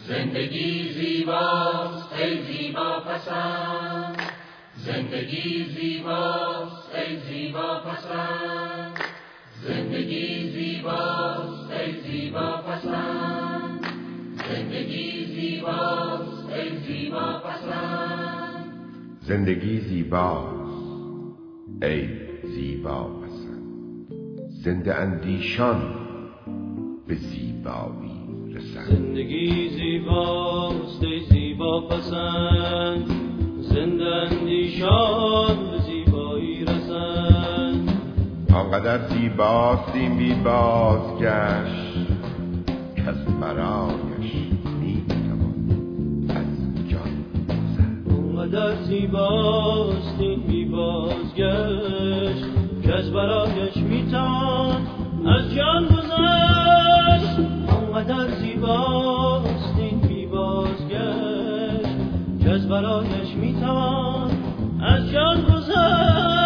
زندگی زیباست ای زیبا پسند، زندگی زیباست ای زیبا پسند، زندگی زیباست ای زیبا پسند، زندگی زیباست ای زیبا پسند، زندگی زیباست ای زیبا پسند. زنده اندیشان به زیبایی رسند. زندگی زیباست ای زیبا پسند، زنده اندیشان به زیبایی رسند. آنقدر زیباست این بی بازگشت که از برایش میتوان از جان گذشت. آنقدر زیباست این بی بازگشت که از برایش میتوان از جان گذشت. آنقدر زیباست این بی بازگشت که از برایش میتوان از جان گذشت.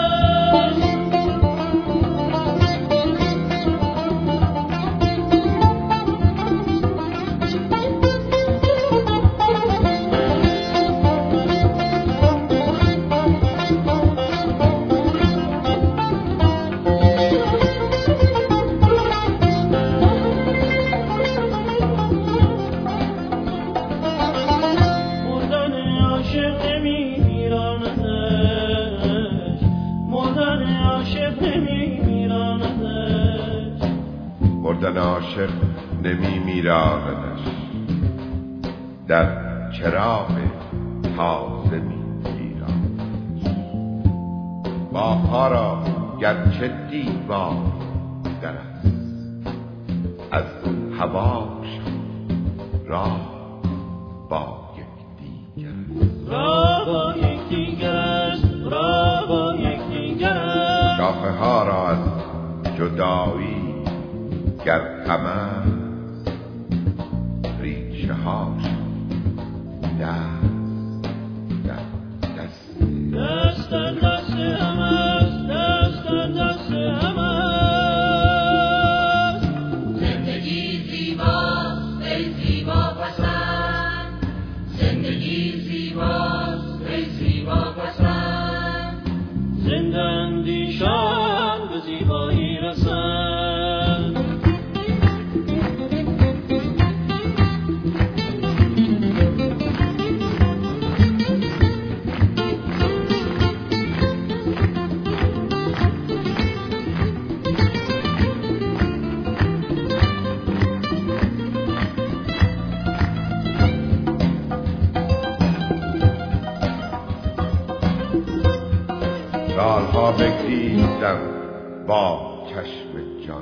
مردن عاشق نمی میراندش، در چراغ تازه می گیراندش. با پا را گرچه دیوار در است، از هواش راه با یکدیگر است. راه با یکدیگر است، راه با یکدیگر است. شاخه ها را از جدایی گر غم است، ریشه هاش دست در دست هم است، دست در دست هم است. زندگی زیباست ای زیبا پسند، زندگی زیباست ای زیبا پسند، زنده اندیشان به زیبایی رسند. سالها بگریستم با چشم جان،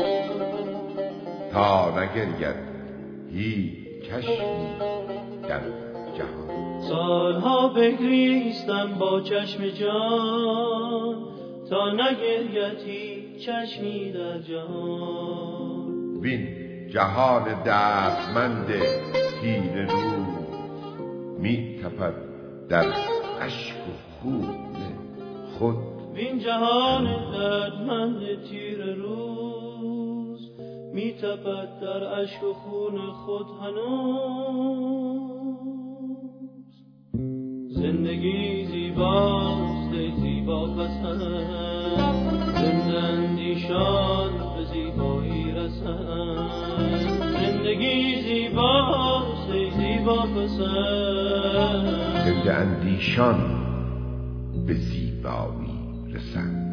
تا نگرید هیچ چشمی در جهان. سالها بگریستم با چشم جان، تا نگرید هیچ چشمی در جهان. وین جهان دردمند تیره روز می تپد در اشک و خون خود. وین جهان دردمند تیره روز می تپد در اشک و خون خود هنوز. زندگی زیباست ای زیبا پسند، زنده اندیشان به زیبایی رسند. زندگی زیباست ای زیبا پسند، زنده اندیشان به زیبایی رسند.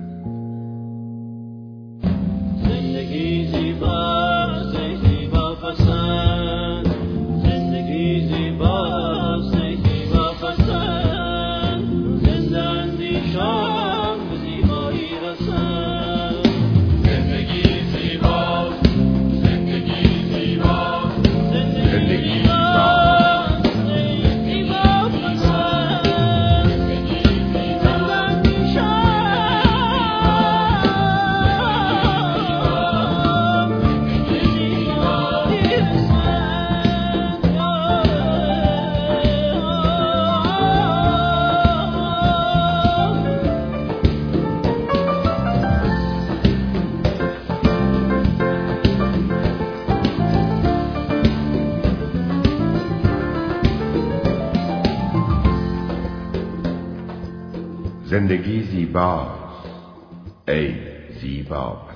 زندگی زیباست ای زیبا پسند، زندگی زیباست ای زیبا پسند، زنده اندیشان به زیبایی رسند. زندگی زیباست، زندگی زیباست، زندگی زیباست زیبا پسند، زنده اندیشان زندگی زیباست ای زیبا